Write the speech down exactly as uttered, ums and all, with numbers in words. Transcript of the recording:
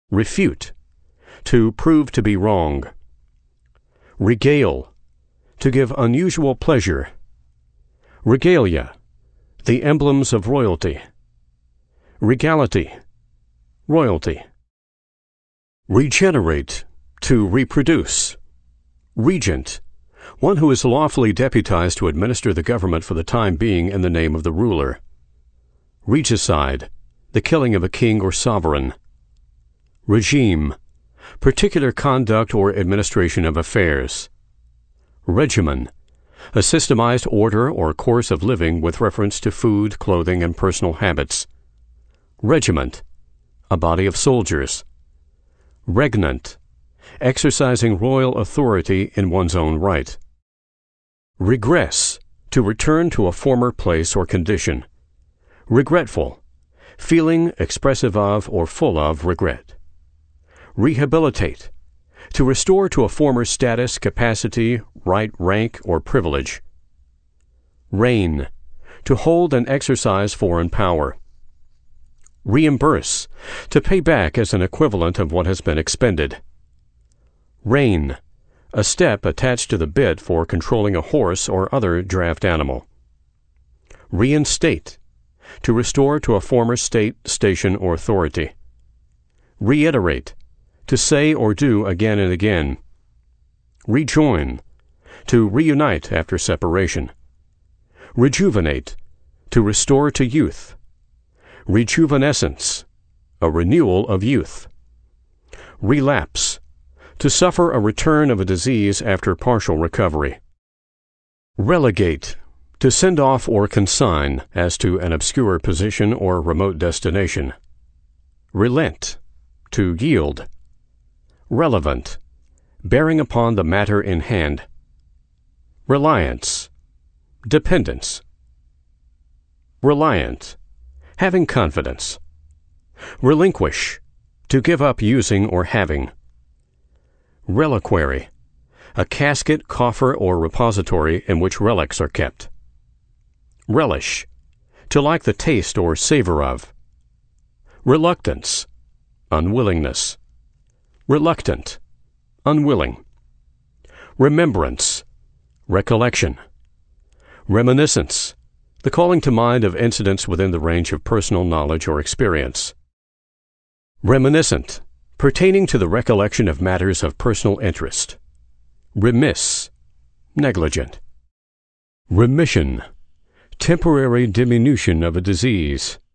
refute, to prove to be wrong. Regale, to give unusual pleasure. Regalia, the emblems of royalty. Regality, royalty. Regenerate, to reproduce. Regent, one who is lawfully deputized to administer the government for the time being in the name of the ruler. Regicide, the killing of a king or sovereign. Regime, particular conduct or administration of affairs. Regimen, a systemized order or course of living with reference to food, clothing, and personal habits. Regiment, a body of soldiers. Regnant, exercising royal authority in one's own right. Regress, to return to a former place or condition. Regretful, feeling expressive of or full of regret. Rehabilitate, to restore to a former status, capacity, right, rank, or privilege. Reign, to hold and exercise foreign power. Reimburse, to pay back as an equivalent of what has been expended. Rein, a step attached to the bit for controlling a horse or other draft animal. Reinstate, to restore to a former state, station, or authority. Reiterate, to say or do again and again. Rejoin, to reunite after separation. Rejuvenate, to restore to youth. Rejuvenescence, a renewal of youth. Relapse, to suffer a return of a disease after partial recovery. Relegate, to send off or consign as to an obscure position or remote destination. Relent, to yield. Relevant, bearing upon the matter in hand. Reliance, dependence. Reliant, having confidence. Relinquish, to give up using or having. Reliquary, a casket, coffer, or repository in which relics are kept. Relish, to like the taste or savor of. Reluctance, unwillingness. Reluctant, unwilling. Remembrance, recollection. Reminiscence, the calling to mind of incidents within the range of personal knowledge or experience. Reminiscent, pertaining to the recollection of matters of personal interest. Remiss, negligent. Remission, temporary diminution of a disease.